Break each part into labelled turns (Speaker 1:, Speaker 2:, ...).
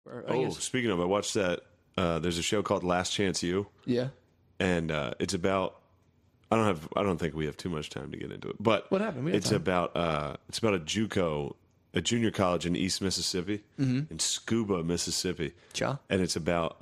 Speaker 1: Speaking of, I watched that. There's a show called Last Chance U.
Speaker 2: Yeah.
Speaker 1: And it's about. I don't think we have too much time to get into it. But
Speaker 2: what happened?
Speaker 1: It's about a JUCO, a junior college in East Mississippi, in Scuba, Mississippi.
Speaker 2: Cha.
Speaker 1: And it's about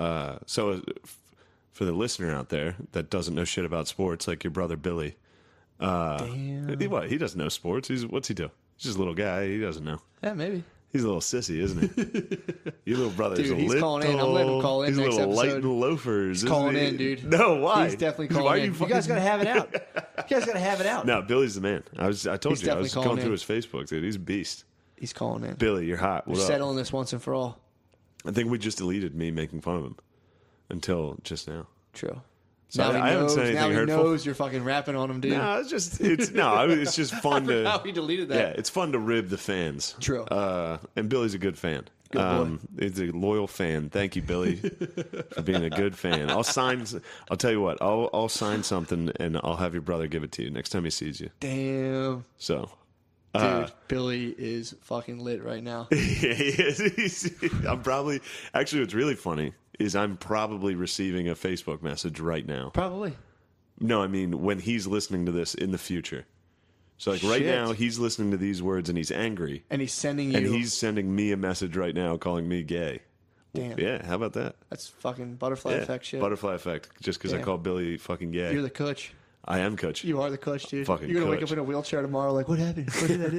Speaker 1: for the listener out there that doesn't know shit about sports, like your brother Billy.
Speaker 2: Damn.
Speaker 1: He doesn't know sports. What's he do? He's just a little guy. He doesn't know.
Speaker 2: Yeah, maybe.
Speaker 1: He's a little sissy, isn't he? Your little brother's
Speaker 2: Dude,
Speaker 1: a
Speaker 2: he's
Speaker 1: little.
Speaker 2: calling in. I'm letting him call in
Speaker 1: He's
Speaker 2: next
Speaker 1: a little light
Speaker 2: episode.
Speaker 1: in loafers.
Speaker 2: He's calling in, dude.
Speaker 1: No, why?
Speaker 2: He's definitely
Speaker 1: Why
Speaker 2: calling
Speaker 1: are
Speaker 2: in. You guys gotta have it out. You guys gotta have it out.
Speaker 1: No, Billy's the man. I told
Speaker 2: He's
Speaker 1: you. I was
Speaker 2: definitely
Speaker 1: going
Speaker 2: calling
Speaker 1: through his Facebook, dude. He's a beast.
Speaker 2: He's calling in.
Speaker 1: Billy, you're hot. What
Speaker 2: We're
Speaker 1: up?
Speaker 2: settling this once and for all.
Speaker 1: I think we just deleted me making fun of him until just now.
Speaker 2: True.
Speaker 1: So
Speaker 2: now
Speaker 1: I haven't said anything
Speaker 2: now he
Speaker 1: hurtful.
Speaker 2: knows you're fucking rapping on him, dude.
Speaker 1: No, it's just fun to.
Speaker 2: How he deleted that.
Speaker 1: Yeah, it's fun to rib the fans.
Speaker 2: True.
Speaker 1: And Billy's a good fan.
Speaker 2: Good boy.
Speaker 1: He's a loyal fan. Thank you, Billy, for being a good fan. I'll tell you what. I'll sign something and I'll have your brother give it to you next time he sees you.
Speaker 2: Damn.
Speaker 1: So,
Speaker 2: Dude, Billy is fucking lit right now.
Speaker 1: he is. I'm probably actually. What's really funny is I'm probably receiving a Facebook message right now.
Speaker 2: Probably.
Speaker 1: No, I mean when he's listening to this in the future. So like right
Speaker 2: Shit.
Speaker 1: now he's listening to these words and he's angry.
Speaker 2: And he's sending you.
Speaker 1: And he's sending me a message right now calling me gay.
Speaker 2: Damn.
Speaker 1: Yeah, how about that?
Speaker 2: That's fucking butterfly effect shit.
Speaker 1: Butterfly effect. Just because I
Speaker 2: Damn.
Speaker 1: call Billy fucking gay.
Speaker 2: You're the coach.
Speaker 1: I am coach.
Speaker 2: You are the coach, dude.
Speaker 1: Fucking
Speaker 2: You're gonna wake
Speaker 1: coach.
Speaker 2: up in a wheelchair tomorrow like, what happened? What did I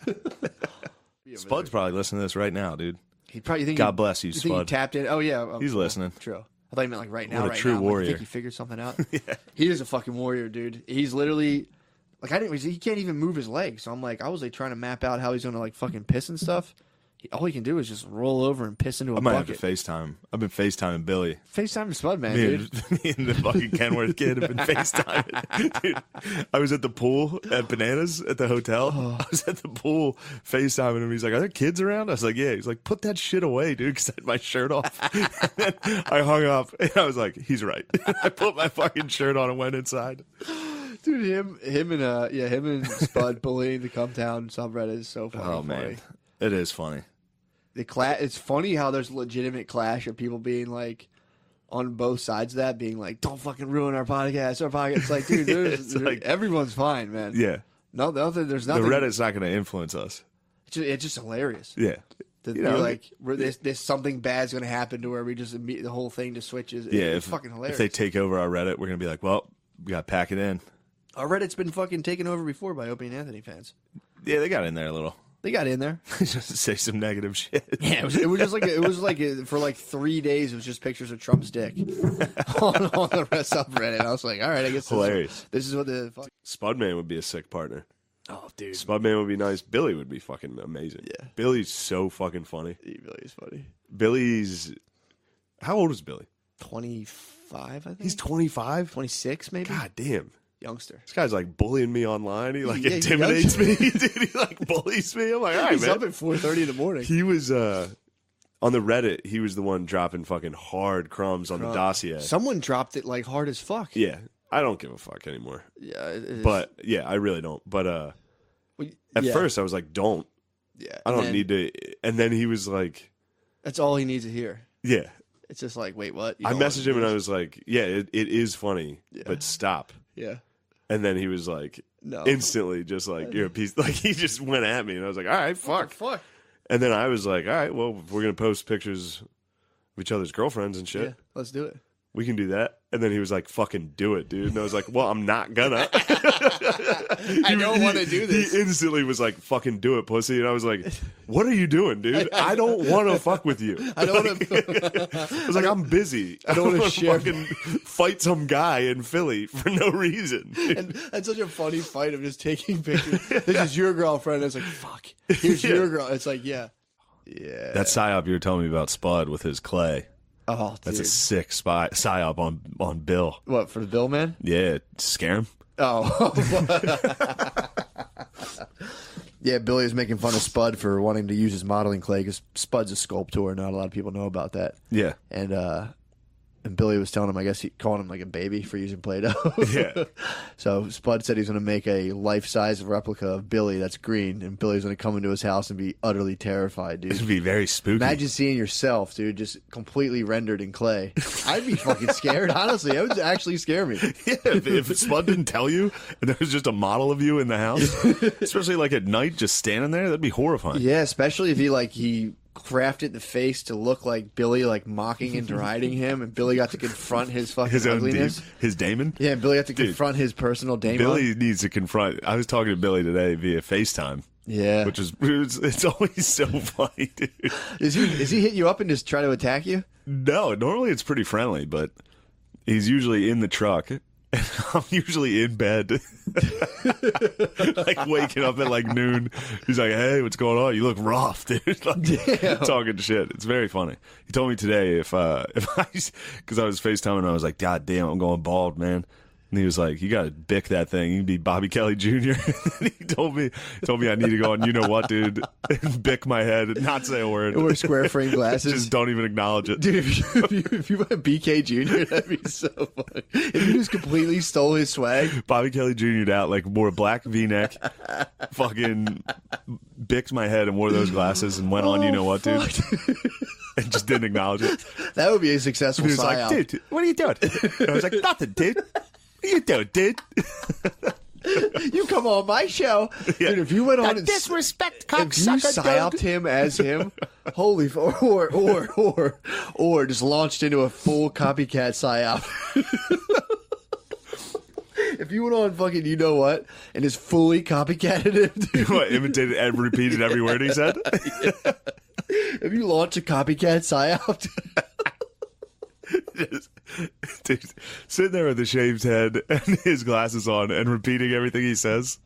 Speaker 2: do?
Speaker 3: Spud's probably listening to this right now, dude.
Speaker 2: He probably think
Speaker 3: God bless you,
Speaker 2: think he
Speaker 3: Spud.
Speaker 2: tapped in. Oh yeah,
Speaker 3: He's listening.
Speaker 2: True. I thought you meant like right now.
Speaker 1: What a
Speaker 2: right
Speaker 1: true
Speaker 2: now. Like,
Speaker 1: warrior.
Speaker 2: I think he figured something out. He is a fucking warrior, dude. He's literally like he can't even move his legs. So I'm like, I was like trying to map out how he's gonna like fucking piss and stuff. All he can do is just roll over and piss into a
Speaker 3: I might have
Speaker 2: bucket.
Speaker 3: to FaceTime. I've been FaceTiming Billy.
Speaker 2: FaceTime to Spud, man,
Speaker 3: Me
Speaker 2: dude.
Speaker 3: me and the fucking Kenworth kid have been FaceTiming. Dude, I was at the pool at Bananas at the hotel. I was at the pool FaceTiming him. He's like, "Are there kids around?" I was like, "Yeah." He's like, "Put that shit away, dude," because I had my shirt off. And then I hung up and I was like, "He's right." I put my fucking shirt on and went inside.
Speaker 2: Dude, him and Spud bullying the Cumtown subreddit is so funny.
Speaker 3: Oh man, it is funny.
Speaker 2: It's funny how there's legitimate clash of people being like on both sides of that, being like, "Don't fucking ruin our podcast." It's like, dude,
Speaker 1: It's like-
Speaker 2: everyone's fine, man.
Speaker 1: Yeah.
Speaker 2: No, there's
Speaker 1: The
Speaker 2: nothing.
Speaker 1: Reddit's not going to influence us.
Speaker 2: It's just hilarious.
Speaker 1: Yeah.
Speaker 2: That
Speaker 1: You
Speaker 2: you're
Speaker 1: know,
Speaker 2: like, there's something bad's going to happen to where we just the whole thing just switches.
Speaker 1: Yeah,
Speaker 2: It's fucking hilarious.
Speaker 1: If they take over our Reddit, we're going to be like, well, we got to pack it in.
Speaker 2: Our Reddit's been fucking taken over before by Opie and Anthony fans.
Speaker 3: Yeah, they got in there a little.
Speaker 2: They got in there.
Speaker 3: Just to say some negative shit.
Speaker 2: Yeah, it was just like for like 3 days. It was just pictures of Trump's dick on the rest subreddit. I was like, all right, I guess
Speaker 1: Hilarious.
Speaker 2: This is what the fuck.
Speaker 1: Spudman would be a sick partner.
Speaker 2: Oh, dude,
Speaker 1: Spudman would be nice. Billy would be fucking amazing.
Speaker 2: Yeah.
Speaker 1: Billy's so fucking funny.
Speaker 2: he really is funny.
Speaker 1: Billy's... How old is Billy?
Speaker 2: 25, I think.
Speaker 1: He's 25?
Speaker 2: 26, maybe.
Speaker 1: God damn.
Speaker 2: Youngster.
Speaker 1: This guy's like bullying me online. He like
Speaker 2: Yeah, he
Speaker 1: intimidates
Speaker 2: does.
Speaker 1: me. Dude, he like bullies me. I'm like, all right,
Speaker 2: He's
Speaker 1: man.
Speaker 2: up at 4:30 in the morning.
Speaker 1: He was on the Reddit. He was the one dropping fucking hard crumbs on the dossier.
Speaker 2: Someone dropped it like hard as fuck.
Speaker 1: Yeah, I don't give a fuck anymore.
Speaker 2: Yeah, it is.
Speaker 1: But yeah, I really don't. But at
Speaker 2: yeah,
Speaker 1: first I was like, don't.
Speaker 2: yeah,
Speaker 1: I don't
Speaker 2: and then
Speaker 1: need to. And then he was like,
Speaker 2: That's all he needs to hear.
Speaker 1: yeah.
Speaker 2: It's just like, wait, what? You
Speaker 1: I
Speaker 2: don't want
Speaker 1: messaged
Speaker 2: to
Speaker 1: him
Speaker 2: do
Speaker 1: and I
Speaker 2: this?
Speaker 1: was like, yeah, it is funny, but stop.
Speaker 2: Yeah.
Speaker 1: And then he was like,
Speaker 2: No.
Speaker 1: instantly, just like, you're a piece. Like he just went at me, and I was like, all right, fuck.
Speaker 2: Fuck.
Speaker 1: And then I was like, all right, well, if we're gonna post pictures of each other's girlfriends and shit,
Speaker 2: Yeah, let's do it.
Speaker 1: we can do that. And then he was like, fucking do it, dude. And I was like, well, I'm not gonna.
Speaker 2: I don't want to do this.
Speaker 1: He instantly was like, fucking do it, pussy. And I was like, what are you doing, dude? I don't want to fuck with you.
Speaker 2: I don't want to.
Speaker 1: I was like, I'm busy. I
Speaker 2: don't wanna
Speaker 1: wanna
Speaker 2: share-
Speaker 1: fucking fight some guy in Philly for no reason.
Speaker 2: And that's such a funny fight of just taking pictures. This is your girlfriend. It's like, fuck. Here's your girl. It's like, yeah. Yeah.
Speaker 3: That psyop you were telling me about Spud with his clay.
Speaker 2: Oh, dude.
Speaker 3: That's a sick psyop on Bill.
Speaker 2: What, for the Bill man?
Speaker 3: Yeah, scare him.
Speaker 2: Oh. Yeah, Billy was making fun of Spud for wanting to use his modeling clay because Spud's a sculptor. Not a lot of people know about that.
Speaker 3: Yeah.
Speaker 2: And and Billy was telling him, I guess he called him like a baby for using Play-Doh.
Speaker 3: Yeah.
Speaker 2: So Spud said he's going to make a life-size replica of Billy that's green, and Billy's going to come into his house and be utterly terrified, dude.
Speaker 3: This would be very spooky.
Speaker 2: Imagine seeing yourself, dude, just completely rendered in clay. I'd be fucking scared, honestly. It would actually scare me.
Speaker 3: Yeah, if Spud didn't tell you and there was just a model of you in the house, especially like at night just standing there, that'd be horrifying.
Speaker 2: Yeah, especially if he crafted the face to look like Billy, like mocking and deriding him, and Billy got to confront his fucking
Speaker 3: His own
Speaker 2: ugliness.
Speaker 3: his daemon.
Speaker 2: Yeah, and Billy got to confront his personal daemon.
Speaker 3: Billy needs to confront. I was talking to Billy today via FaceTime.
Speaker 2: Yeah.
Speaker 3: Which is it's always so funny, dude.
Speaker 2: Is he hit you up and just try to attack you?
Speaker 3: No, normally it's pretty friendly, but he's usually in the truck. And I'm usually in bed, like waking up at like noon. He's like, "Hey, what's going on? You look rough, dude." Like, talking shit. It's very funny. He told me today if I because I was FaceTiming and I was like, "God damn, I'm going bald, man." And he was like, "You got to bick that thing. You can be Bobby Kelly Jr." And he told me I need to go on. You know what, dude? And bick my head, and not say a word.
Speaker 2: Wear square frame glasses.
Speaker 3: Just don't even acknowledge it,
Speaker 2: dude. If you went BK Jr., that'd be so funny. If you just completely stole his swag,
Speaker 3: Bobby Kelly Jr.'d out, like wore a black V-neck, fucking bicked my head and wore those glasses and went on. You know what, dude? And just didn't acknowledge it.
Speaker 2: That would be a successful.
Speaker 3: He was like,
Speaker 2: psyop.
Speaker 3: "Dude, what are you doing?" And I was like, "Nothing, dude. What are you doing, dude?"
Speaker 2: You come on my show,
Speaker 3: Yeah.
Speaker 2: dude. If you went on and
Speaker 3: disrespect,
Speaker 2: if you psyoped him as him, holy or just launched into a full copycat psyop. If you went on fucking, you know what, and just fully copycatted him, dude.
Speaker 3: What, imitated and repeated every word he said?
Speaker 2: If you launch a copycat psyop,
Speaker 3: Dude, sitting there with a shaved head and his glasses on and repeating everything he says.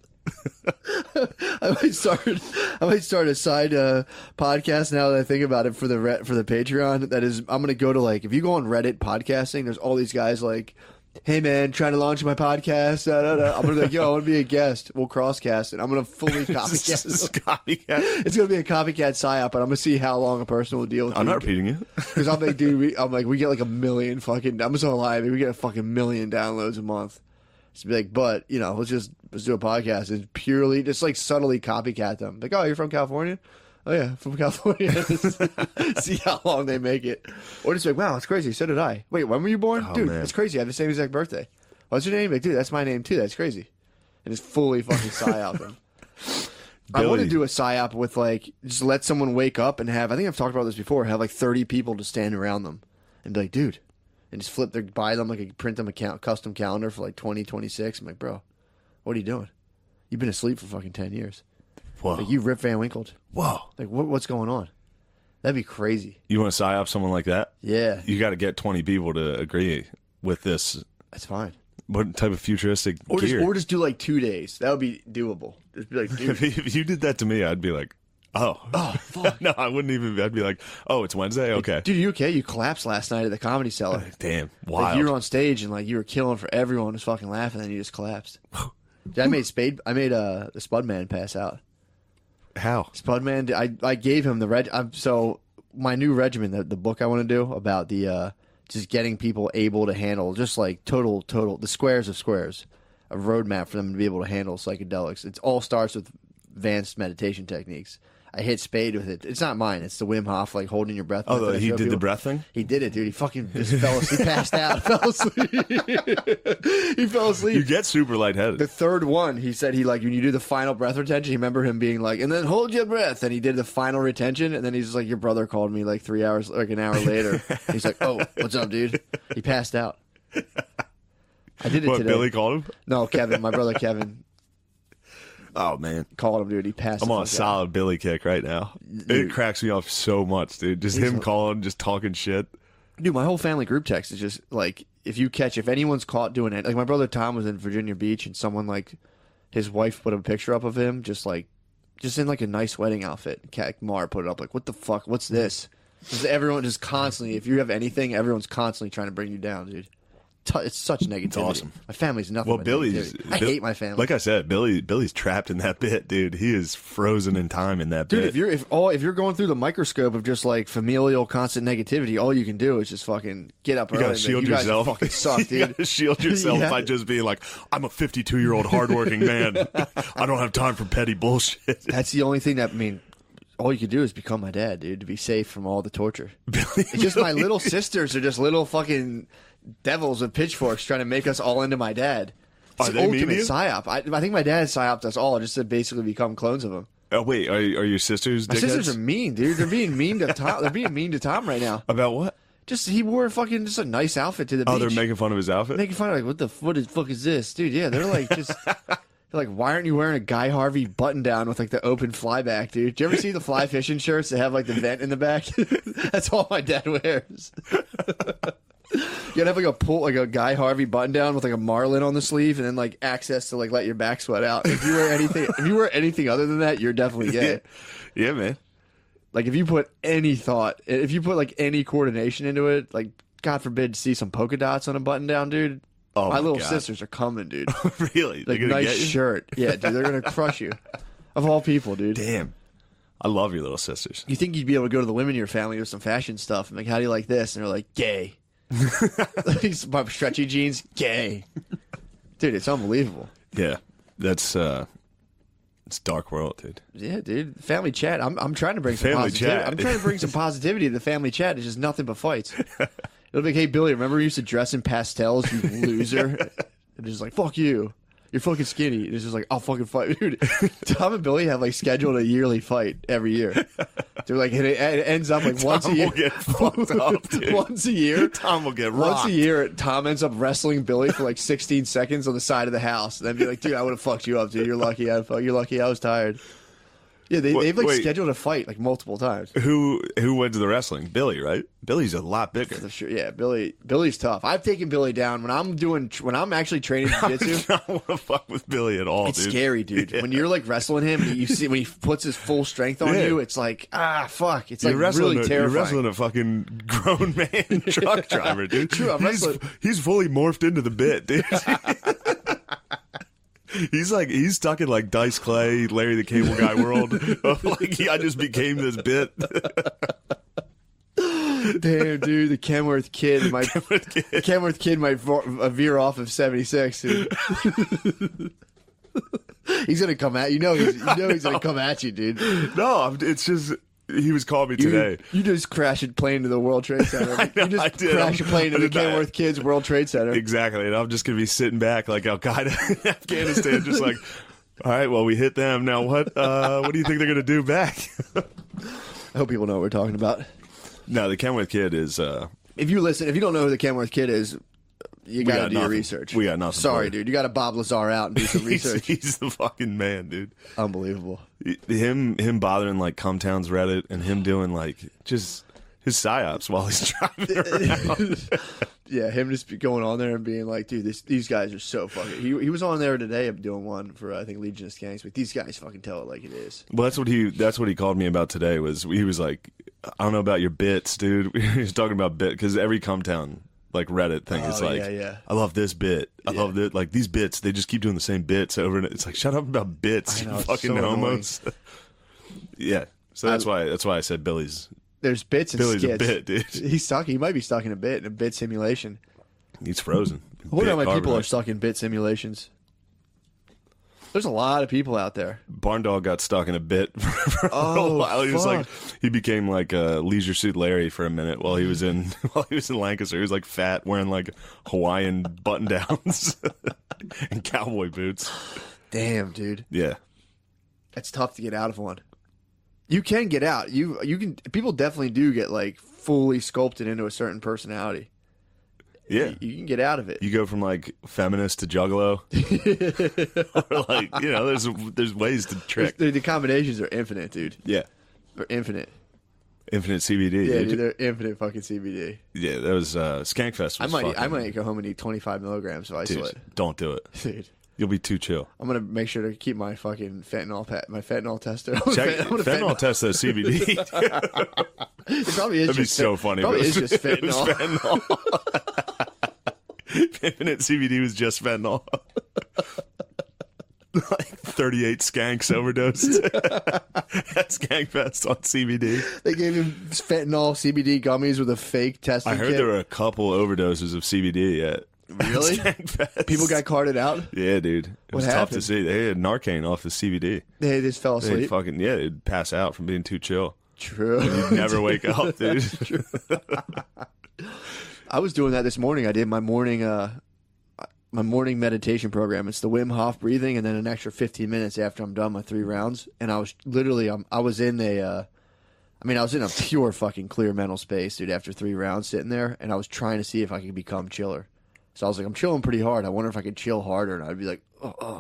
Speaker 2: I might start a side podcast now that I think about it for the Patreon. That is, I'm gonna go to, like, if you go on Reddit podcasting, there's all these guys like, "Hey man, trying to launch my podcast." Da, da, da. I'm gonna be like, "Yo, I want to be a guest. We'll crosscast it." I'm gonna fully copycat. It's gonna be a copycat psyop, and I'm gonna see how long a person will deal with.
Speaker 3: I'm not repeating you.
Speaker 2: Because I'm like, dude, we get like 1 million fucking. I'm just gonna lie, we get a fucking million downloads a month. Just be like, but you know, let's do a podcast. It's purely just like subtly copycat them. Like, "Oh, you're from California? Oh yeah, from California." See how long they make it. Or just like, "Wow, that's crazy. So did I." "Wait, when were you born?"
Speaker 3: Oh,
Speaker 2: "Dude,
Speaker 3: man.
Speaker 2: that's crazy. I have the same exact birthday." "What's your name?" Like, "Dude, that's my name too. That's crazy." And just fully fucking psyop them. I want to do a psyop with, like, just let someone wake up and have, I think I've talked about this before, have like 30 people to stand around them and be like, "Dude," and just buy them, like, print them a custom calendar for like 2026. I'm like, "Bro, what are you doing? You've been asleep for fucking 10 years.
Speaker 3: Whoa.
Speaker 2: Like, you Rip Van Winkled.
Speaker 3: Whoa.
Speaker 2: Like, what's going on?" That'd be crazy.
Speaker 3: You want to psyop someone like that?
Speaker 2: Yeah,
Speaker 3: You got to get 20 people to agree with this.
Speaker 2: that's fine.
Speaker 3: What type of futuristic
Speaker 2: Or
Speaker 3: gear?
Speaker 2: just do like 2 days. That would be doable. Just be like, "Dude,
Speaker 3: If you did that to me, I'd be like, "Oh,
Speaker 2: fuck."
Speaker 3: no, I wouldn't even. I'd be like, "Oh, it's Wednesday, okay."
Speaker 2: dude, you okay? You collapsed last night at the Comedy Cellar.
Speaker 3: Damn,
Speaker 2: Like,
Speaker 3: wild.
Speaker 2: you were on stage and like you were killing for everyone was fucking laughing, and then you just collapsed. Dude, I made the Spudman pass out.
Speaker 3: How?
Speaker 2: Spudman, I gave him so my new regimen, the book I want to do about the just getting people able to handle just like total the squares of squares, a roadmap for them to be able to handle psychedelics. It all starts with advanced meditation techniques. I hit Spade with it. It's not mine. It's the Wim Hof, like, holding your breath.
Speaker 3: Oh,
Speaker 2: method I
Speaker 3: he
Speaker 2: show
Speaker 3: did the
Speaker 2: people.
Speaker 3: breath thing?
Speaker 2: He did it, dude. He fucking just fell asleep. He passed out. Fell asleep. He fell asleep.
Speaker 3: You get super lightheaded.
Speaker 2: The third one, he said when you do the final breath retention, he remember him being like, "And then hold your breath." And he did the final retention, and then he's just like, "Your brother called me like 3 hours, like an hour later." He's like, "Oh, what's up, dude?" He passed out. I did it
Speaker 3: What,
Speaker 2: today.
Speaker 3: Billy called him?
Speaker 2: No, Kevin, my brother Kevin
Speaker 3: Oh, man.
Speaker 2: called him, dude. He passed.
Speaker 3: I'm
Speaker 2: the
Speaker 3: on a
Speaker 2: fuck out.
Speaker 3: solid Billy kick right now.
Speaker 2: Dude.
Speaker 3: It cracks me off so much, dude. Just him calling, just talking shit.
Speaker 2: Dude, my whole family group text is just like, if anyone's caught doing it, like my brother Tom was in Virginia Beach and someone, like, his wife put a picture up of him just in like a nice wedding outfit. Cat Mar put it up like, "What the fuck? What's this?" Just everyone just constantly, if you have anything, everyone's constantly trying to bring you down, dude. it's such negativity.
Speaker 3: awesome.
Speaker 2: My family's nothing.
Speaker 3: Well,
Speaker 2: but
Speaker 3: Billy's.
Speaker 2: negativity. I hate my family.
Speaker 3: Like I said, Billy's trapped in that bit, dude. He is frozen in time in that
Speaker 2: Dude,
Speaker 3: bit.
Speaker 2: if you're going through the microscope of just like familial constant negativity, all you can do is just fucking get up early.
Speaker 3: You gotta shield
Speaker 2: you guys
Speaker 3: yourself.
Speaker 2: fucking suck,
Speaker 3: You
Speaker 2: dude.
Speaker 3: gotta shield yourself
Speaker 2: Yeah.
Speaker 3: by just being like, I'm a 52-year-old hardworking man. I don't have time for petty bullshit.
Speaker 2: That's the only thing that all you can do is become my dad, dude, to be safe from all the torture. It's just my little sisters are just little fucking devils with pitchforks trying to make us all into my dad. It's
Speaker 3: Are
Speaker 2: the
Speaker 3: they mean to
Speaker 2: ultimate
Speaker 3: you?
Speaker 2: psyop. I think my dad psyoped us all just to basically become clones of him.
Speaker 3: Oh wait, are your sisters?
Speaker 2: My sisters
Speaker 3: dickheads?
Speaker 2: are mean, dude. They're being mean to Tom. They're being mean to Tom right now.
Speaker 3: About what?
Speaker 2: Just he wore just a nice outfit to the beach.
Speaker 3: Oh, they're making fun of his outfit.
Speaker 2: making fun of like, what the fuck is this, dude? Yeah, they're like just. They're like, why aren't you wearing a Guy Harvey button down with like the open fly back, dude? Do you ever see the fly fishing shirts that have like the vent in the back? That's all my dad wears. You gotta have like a Guy Harvey button down with like a marlin on the sleeve, and then like access to like let your back sweat out. If you wear anything other than that, you're definitely gay.
Speaker 3: Yeah, man.
Speaker 2: Like if you put any thought, if you put like any coordination into it, like God forbid, see some polka dots on a button down, dude.
Speaker 3: Oh,
Speaker 2: my little
Speaker 3: God.
Speaker 2: sisters are coming, dude.
Speaker 3: Really? They're
Speaker 2: Like
Speaker 3: gonna
Speaker 2: nice
Speaker 3: get you?
Speaker 2: shirt, yeah, dude. They're gonna crush you. Of all people, dude.
Speaker 3: Damn. I love your little sisters.
Speaker 2: You think you'd be able to go to the women in your family with some fashion stuff and like, how do you like this? And they're like, gay. Like, some stretchy jeans, gay. Dude, it's unbelievable.
Speaker 3: Yeah, that's it's dark world, dude.
Speaker 2: Yeah, dude. Family chat. I'm trying to bring some
Speaker 3: Family
Speaker 2: positivity.
Speaker 3: chat.
Speaker 2: I'm trying to bring some positivity to the family chat. It's just nothing but fights. It'll be like, hey Billy, remember you used to dress in pastels, you loser? And it's just like, fuck you. You're fucking skinny. And it's just like, I'll fucking fight. Dude, Tom and Billy have like scheduled a yearly fight every year. They're like, it ends up like once a
Speaker 3: Tom
Speaker 2: year.
Speaker 3: will get fucked up, dude.
Speaker 2: Once a year.
Speaker 3: Tom will get
Speaker 2: Once
Speaker 3: rocked.
Speaker 2: a year, Tom ends up wrestling Billy for like 16 seconds on the side of the house, and then be like, "Dude, I would have fucked you up, dude. You're lucky. You're lucky. I was tired." Yeah, they've like
Speaker 3: Wait.
Speaker 2: scheduled a fight like multiple times.
Speaker 3: Who wins the wrestling? Billy, right? Billy's a lot bigger.
Speaker 2: For sure. Yeah, Billy's tough. I've taken Billy down when I'm actually training jiu-jitsu.
Speaker 3: I don't want to fuck with Billy at all,
Speaker 2: It's
Speaker 3: dude.
Speaker 2: scary, dude.
Speaker 3: Yeah.
Speaker 2: When you're like wrestling him, and you see when he puts his full strength on
Speaker 3: Yeah.
Speaker 2: you, it's like fuck. It's
Speaker 3: You're
Speaker 2: like
Speaker 3: wrestling,
Speaker 2: really
Speaker 3: you're
Speaker 2: terrifying.
Speaker 3: wrestling a fucking grown man truck driver, dude.
Speaker 2: True, I'm wrestling-
Speaker 3: he's fully morphed into the bit, dude. He's stuck in like Dice Clay, Larry the Cable Guy world. Of like, I just became this bit.
Speaker 2: Damn, dude, the Kenworth kid might veer off of 76. Dude. He's gonna come at you. He's gonna come at you, dude.
Speaker 3: No, it's just he was calling me today.
Speaker 2: You just crashed a plane to the World Trade Center.
Speaker 3: I know,
Speaker 2: you just
Speaker 3: I did.
Speaker 2: crashed a plane to
Speaker 3: I
Speaker 2: the
Speaker 3: did that.
Speaker 2: Kenworth kids World Trade Center.
Speaker 3: Exactly, and I'm just gonna be sitting back like Al Qaeda in Afghanistan, just like, all right, well, we hit them. Now what? What do you think they're gonna do back?
Speaker 2: I hope people know what we're talking about.
Speaker 3: No, the Kenworth kid is.
Speaker 2: If you don't know who the Kenworth kid is, you got to
Speaker 3: got
Speaker 2: do your
Speaker 3: nothing.
Speaker 2: research.
Speaker 3: We got nothing
Speaker 2: Sorry,
Speaker 3: for you.
Speaker 2: dude. You got to Bob Lazar out and do some research.
Speaker 3: He's the fucking man, dude.
Speaker 2: Unbelievable.
Speaker 3: Him bothering like Cumtown's Reddit and him doing like just his psyops while he's driving around.
Speaker 2: Yeah, him just going on there and being like, dude, these guys are so fucking. He was on there today doing one for I think Legionist Gangs, but these guys fucking tell it like it is.
Speaker 3: Well, that's what he called me about today. He was like, I don't know about your bits, dude. He was talking about bit because every Cumtown like Reddit thing is like,
Speaker 2: yeah.
Speaker 3: I love this bit. I love this. Like these bits, they just keep doing the same bits over and it's like, shut up about bits,
Speaker 2: I know,
Speaker 3: you
Speaker 2: it's
Speaker 3: fucking
Speaker 2: so
Speaker 3: homos. Yeah. So that's why I said Billy's
Speaker 2: There's bits and
Speaker 3: Billy's a
Speaker 2: skits.
Speaker 3: bit, dude.
Speaker 2: He's stuck. He might be stuck in a bit simulation.
Speaker 3: He's frozen.
Speaker 2: I wonder how
Speaker 3: Bit
Speaker 2: many people are
Speaker 3: carbonite.
Speaker 2: stuck in bit simulations. There's a lot of people out there.
Speaker 3: Barn Dog got stuck in a bit for a
Speaker 2: Oh,
Speaker 3: while. He was
Speaker 2: fuck.
Speaker 3: like, he became like a Leisure Suit Larry for a minute while he was in Lancaster. He was like fat, wearing like Hawaiian button downs and cowboy boots.
Speaker 2: Damn, dude.
Speaker 3: Yeah,
Speaker 2: It's tough to get out of one. You can get out. You can. People definitely do get like fully sculpted into a certain personality.
Speaker 3: yeah.
Speaker 2: You can get out of it.
Speaker 3: You go from like feminist to juggalo. Or like, there's ways to trick.
Speaker 2: The combinations are infinite, dude.
Speaker 3: Yeah,
Speaker 2: They're infinite.
Speaker 3: Infinite CBD.
Speaker 2: Yeah,
Speaker 3: dude.
Speaker 2: dude, they're infinite fucking CBD.
Speaker 3: Yeah, that was Skankfest. Was
Speaker 2: I might go home and eat 25 milligrams of isolate.
Speaker 3: Dude, don't do it.
Speaker 2: Dude,
Speaker 3: You'll be too chill.
Speaker 2: I'm gonna make sure to keep my fucking my fentanyl tester.
Speaker 3: Check, fentanyl test that CBD.
Speaker 2: It probably is.
Speaker 3: That'd be
Speaker 2: just
Speaker 3: so funny.
Speaker 2: Probably
Speaker 3: if
Speaker 2: is
Speaker 3: it was-
Speaker 2: just
Speaker 3: it was
Speaker 2: fentanyl.
Speaker 3: fentanyl. Infinite CBD was just fentanyl. Like 38 skanks overdosed at Skankfest on CBD.
Speaker 2: They gave him fentanyl CBD gummies with a fake testing
Speaker 3: I heard
Speaker 2: kit.
Speaker 3: there were a couple overdoses of CBD at
Speaker 2: Really?
Speaker 3: Skankfest.
Speaker 2: People got carted out.
Speaker 3: Yeah, dude. It was tough
Speaker 2: happened?
Speaker 3: to see. They had Narcan off the CBD.
Speaker 2: They just fell
Speaker 3: They'd
Speaker 2: asleep.
Speaker 3: fucking they'd pass out from being too chill.
Speaker 2: True.
Speaker 3: You'd never wake up, dude.
Speaker 2: I was doing that this morning. I did my morning meditation program. It's the Wim Hof breathing, and then an extra 15 minutes after I'm done my 3 rounds. And I was literally, I was in a pure fucking clear mental space, dude. After 3 rounds sitting there, and I was trying to see if I could become chiller. So I was like, I'm chilling pretty hard. I wonder if I could chill harder, and I'd be like,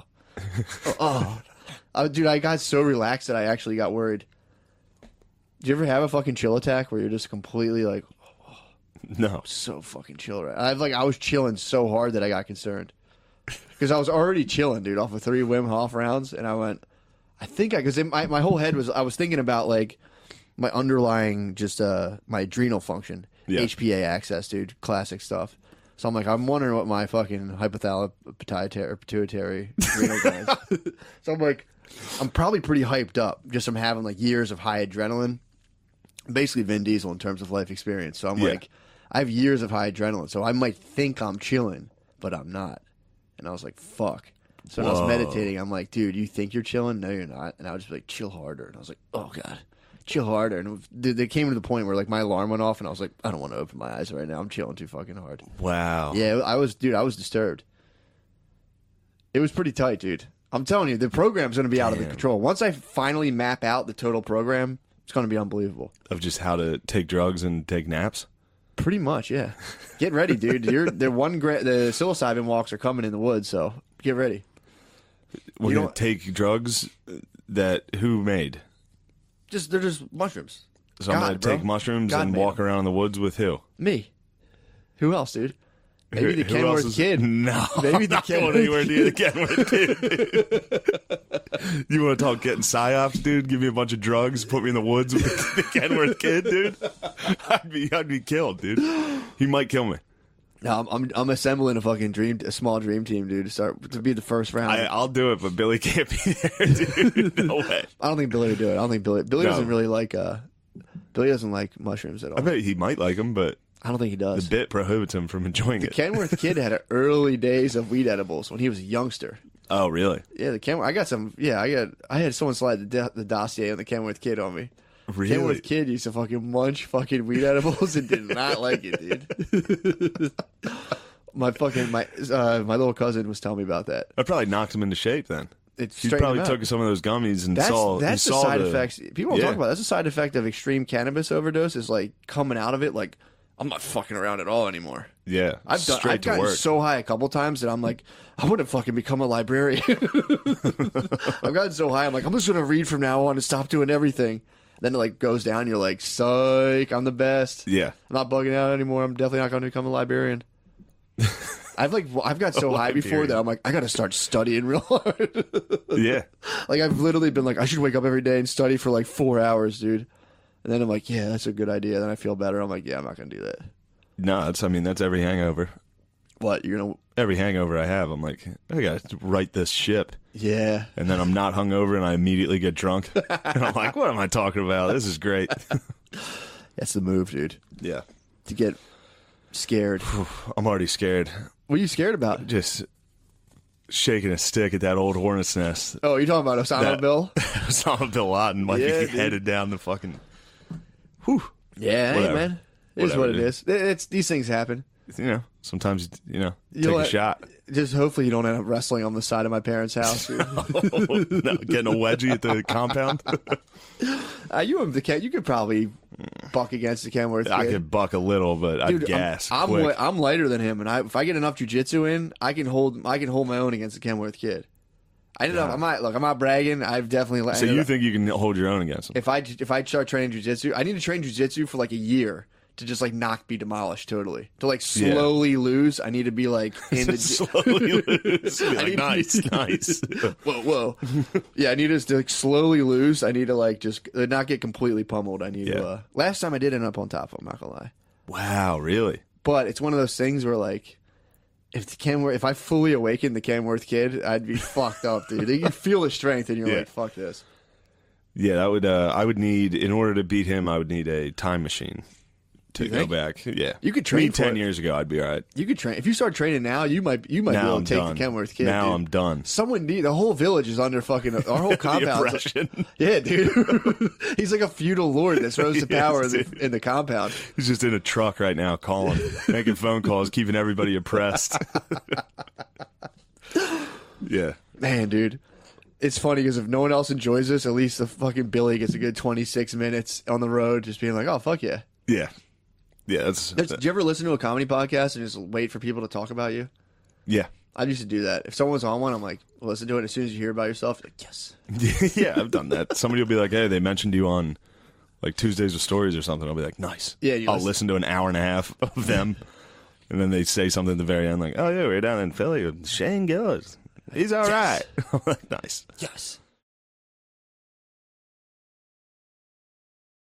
Speaker 2: dude, I got so relaxed that I actually got worried. Do you ever have a fucking chill attack where you're just completely like,
Speaker 3: No.
Speaker 2: so fucking chill, right? I was chilling so hard that I got concerned because I was already chilling, dude, off of 3 Wim Hof rounds, and I went, because my whole head was, I was thinking about like my underlying just my adrenal function,
Speaker 3: Yeah.
Speaker 2: HPA access, dude, classic stuff. So I'm like, I'm wondering what my fucking hypothalamus pituitary adrenal glands. So I'm like, I'm probably pretty hyped up just from having like years of high adrenaline. Basically Vin Diesel in terms of life experience. So I'm like, I have years of high adrenaline, so I might think I'm chilling, but I'm not. And I was like, fuck. So when I was meditating, I'm like, dude, you think you're chilling? No, you're not. And I would just be like, chill harder. And I was like, oh, God, chill harder. And they came to the point where like my alarm went off, and I was like, I don't want to open my eyes right now. I'm chilling too fucking hard.
Speaker 3: Wow.
Speaker 2: Yeah, I was disturbed. It was pretty tight, dude. I'm telling you, the program's going to be out of the control. Once I finally map out the total program, it's going to be unbelievable.
Speaker 3: Of just how to take drugs and take naps?
Speaker 2: Pretty much, yeah. Get ready, dude. The psilocybin walks are coming in the woods, so get ready.
Speaker 3: We're
Speaker 2: You
Speaker 3: going
Speaker 2: don't-
Speaker 3: to take drugs that who made?
Speaker 2: They're just mushrooms.
Speaker 3: So I'm
Speaker 2: God,
Speaker 3: going to
Speaker 2: bro.
Speaker 3: take mushrooms
Speaker 2: God
Speaker 3: and
Speaker 2: made
Speaker 3: walk
Speaker 2: them.
Speaker 3: around in the woods with who?
Speaker 2: Me. Who else, dude? Maybe the
Speaker 3: Who else
Speaker 2: Kenworth
Speaker 3: is-
Speaker 2: kid.
Speaker 3: No.
Speaker 2: Maybe the
Speaker 3: I'm not going
Speaker 2: Kenworth
Speaker 3: anywhere near the Kenworth kid. You want to talk getting psyops, dude? Give me a bunch of drugs, put me in the woods with the Kenworth kid, dude? I'd be killed, dude. He might kill me.
Speaker 2: No, I'm assembling a small dream team, dude, to be the first round.
Speaker 3: I'll do it, but Billy can't be there, dude. No way.
Speaker 2: I don't think Billy would do it. I don't think Billy
Speaker 3: No.
Speaker 2: doesn't really like Billy doesn't like mushrooms at all.
Speaker 3: I bet he might like him, but
Speaker 2: I don't think he
Speaker 3: the
Speaker 2: does.
Speaker 3: bit prohibits him from enjoying it.
Speaker 2: Kenworth kid had early days of weed edibles when he was a youngster.
Speaker 3: Oh, really?
Speaker 2: Yeah, the Kenworth. I got some. Yeah, I had someone slide the dossier on the Kenworth kid on me.
Speaker 3: Really?
Speaker 2: Kenworth kid used to fucking munch fucking weed edibles and did not like it, dude. my little cousin was telling me about that.
Speaker 3: That probably knocked him into shape then.
Speaker 2: It
Speaker 3: He
Speaker 2: straightened
Speaker 3: probably
Speaker 2: him out.
Speaker 3: took some of those gummies and
Speaker 2: That's
Speaker 3: saw
Speaker 2: the side
Speaker 3: the
Speaker 2: effects. People don't
Speaker 3: Yeah.
Speaker 2: talk about. That's a side effect of extreme cannabis overdose. Is like coming out of it like I'm not fucking around at all anymore.
Speaker 3: Yeah,
Speaker 2: I've
Speaker 3: straight to
Speaker 2: gotten
Speaker 3: work.
Speaker 2: so high a couple times that I'm like, I would have fucking become a librarian. I've gotten so high, I'm like, I'm just gonna read from now on and stop doing everything. Then it like goes down. You're like, psych, I'm the best.
Speaker 3: Yeah.
Speaker 2: I'm not bugging out anymore. I'm definitely not going to become a librarian. I've got so high before that I'm like, I got to start studying real hard.
Speaker 3: Yeah.
Speaker 2: Like I've literally been like, I should wake up every day and study for like 4 hours, dude. And then I'm like, yeah, that's a good idea. Then I feel better. I'm like, yeah, I'm not going to do that.
Speaker 3: No, that's every hangover.
Speaker 2: What you're gonna?
Speaker 3: Every hangover I have, I'm like, I got to right this ship.
Speaker 2: Yeah.
Speaker 3: And then I'm not hungover and I immediately get drunk. And I'm like, what am I talking about? This is great.
Speaker 2: That's the move, dude.
Speaker 3: Yeah.
Speaker 2: To get scared.
Speaker 3: I'm already scared.
Speaker 2: What are you scared about?
Speaker 3: Just shaking a stick at that old hornet's nest.
Speaker 2: Oh, you're talking about Osama
Speaker 3: That-
Speaker 2: Bill?
Speaker 3: Osama Bin Laden might
Speaker 2: Yeah,
Speaker 3: be
Speaker 2: dude.
Speaker 3: headed down the fucking. Whew.
Speaker 2: Yeah, hey,
Speaker 3: Whatever.
Speaker 2: man. It is
Speaker 3: Whatever,
Speaker 2: what it
Speaker 3: dude.
Speaker 2: is. It's these things happen.
Speaker 3: You know, sometimes, take
Speaker 2: You'll
Speaker 3: a shot.
Speaker 2: Just hopefully you don't end up wrestling on the side of my parents' house. Dude.
Speaker 3: No, getting a wedgie at the compound.
Speaker 2: You could probably buck against the Kenworth kid.
Speaker 3: I could buck a little, but I'd
Speaker 2: Dude,
Speaker 3: gas.
Speaker 2: I'm
Speaker 3: quick.
Speaker 2: lighter than him, and if I get enough jujitsu in, I can hold my own against the Kenworth kid. I'm not bragging. I've definitely.
Speaker 3: So you think you can hold your own against him?
Speaker 2: if I start training jujitsu, I need to train jujitsu for like a year to just like be demolished totally. To like slowly lose, I need to be like in the
Speaker 3: Slowly lose. Be
Speaker 2: I
Speaker 3: like,
Speaker 2: need-
Speaker 3: nice.
Speaker 2: whoa. Yeah, I need us to like slowly lose. I need to like just not get completely pummeled. I need to. Last time I did end up on top. I'm not gonna lie,
Speaker 3: Wow, really?
Speaker 2: but it's one of those things where like if I fully awakened the Kenworth Kid, I'd be fucked up, dude. You feel the strength, and you're like, fuck this.
Speaker 3: Yeah, that would. I would need, in order to beat him, I would need a time machine to go back. Yeah,
Speaker 2: you could train.
Speaker 3: 10 years ago, I'd be all right.
Speaker 2: You could train if you start training now. You might be able to take the Kenworth Kid.
Speaker 3: Now
Speaker 2: dude.
Speaker 3: I'm done.
Speaker 2: Someone the whole village is under fucking our whole compound. Yeah, dude. He's like a feudal lord that's rose to power in the compound.
Speaker 3: He's just in a truck right now, calling, making phone calls, keeping everybody oppressed. Yeah,
Speaker 2: man, dude. It's funny because if no one else enjoys this, at least the fucking Billy gets a good 26 minutes on the road, just being like, "Oh fuck yeah."
Speaker 3: Yeah.
Speaker 2: Do you ever listen to a comedy podcast and just wait for people to talk about you?
Speaker 3: Yeah.
Speaker 2: I used to do that. If someone's on one, I'm like, listen to it. As soon as you hear about yourself, you're like, yes.
Speaker 3: Yeah, I've done that. Somebody will be like, hey, they mentioned you on like Tuesdays with Stories or something. I'll be like, nice.
Speaker 2: Yeah,
Speaker 3: I'll listen to an hour and a half of them. And then they say something at the very end like, oh, yeah, we're down in Philly with Shane Gillis. He's all right. I'm like, nice.
Speaker 2: Yes.